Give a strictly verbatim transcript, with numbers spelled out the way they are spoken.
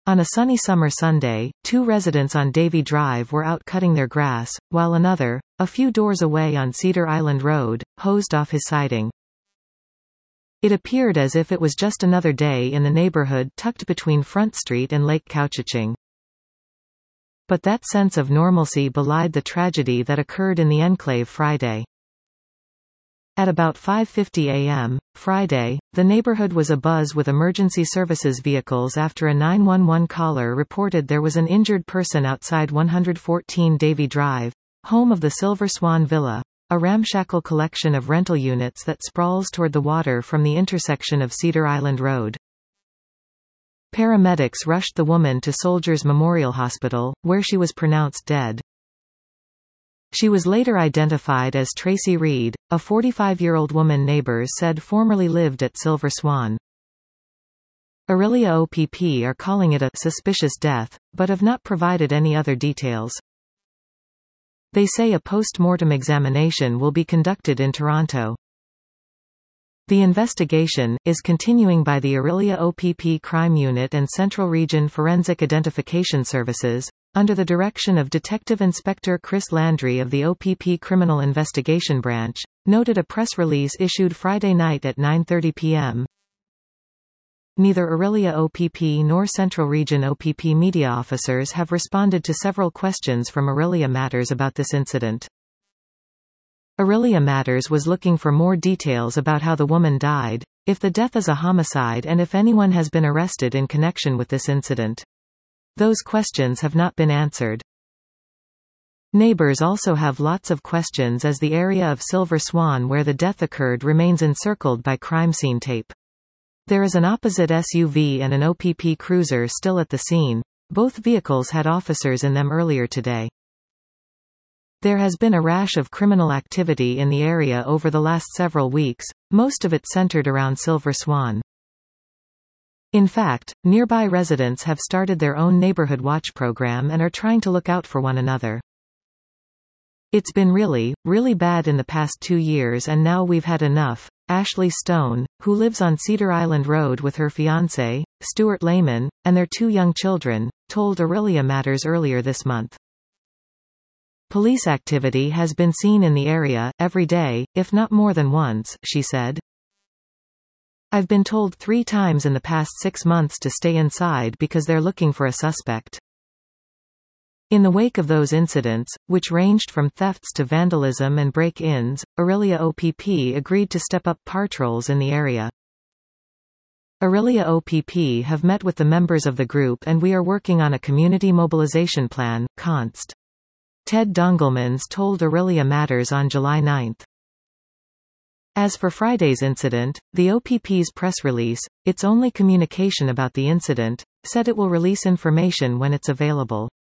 On a sunny summer Sunday, two residents on Davy Drive were out cutting their grass, while another, a few doors away on Cedar Island Road, hosed off his siding. It appeared as if it was just another day in the neighborhood tucked between Front Street and Lake Couchiching. But that sense of normalcy belied the tragedy that occurred in the enclave Friday. At about five fifty a m, Friday, the neighborhood was abuzz with emergency services vehicles after a nine one one caller reported there was an injured person outside one fourteen Davy Drive, home of the Silver Swan Villa, a ramshackle collection of rental units that sprawls toward the water from the intersection of Cedar Island Road. Paramedics rushed the woman to Soldiers Memorial Hospital, where she was pronounced dead. She was later identified as Tracy Reed, a forty-five-year-old woman neighbors said formerly lived at Silver Swan. Orillia O P P are calling it a suspicious death, but have not provided any other details. They say a post-mortem examination will be conducted in Toronto. The investigation is continuing by the Orillia O P P Crime Unit and Central Region Forensic Identification Services, under the direction of Detective Inspector Chris Landry of the O P P Criminal Investigation Branch, noted a press release issued Friday night at nine thirty p m Neither Orillia O P P nor Central Region O P P media officers have responded to several questions from Orillia Matters about this incident. Orillia Matters was looking for more details about how the woman died, if the death is a homicide and if anyone has been arrested in connection with this incident. Those questions have not been answered. Neighbors also have lots of questions as the area of Silver Swan where the death occurred remains encircled by crime scene tape. There is an opposite S U V and an O P P cruiser still at the scene. Both vehicles had officers in them earlier today. There has been a rash of criminal activity in the area over the last several weeks, most of it centered around Silver Swan. In fact, nearby residents have started their own neighborhood watch program and are trying to look out for one another. It's been really, really bad in the past two years and now we've had enough, Ashley Stone, who lives on Cedar Island Road with her fiancé, Stuart Lehman, and their two young children, told Orillia Matters earlier this month. Police activity has been seen in the area, every day, if not more than once, she said. I've been told three times in the past six months to stay inside because they're looking for a suspect. In the wake of those incidents, which ranged from thefts to vandalism and break-ins, Orillia O P P agreed to step up patrols in the area. Orillia O P P have met with the members of the group and we are working on a community mobilization plan, Const. Ted Dongelmans told Orillia Matters on July ninth. As for Friday's incident, the O P P's press release, its only communication about the incident, said it will release information when it's available.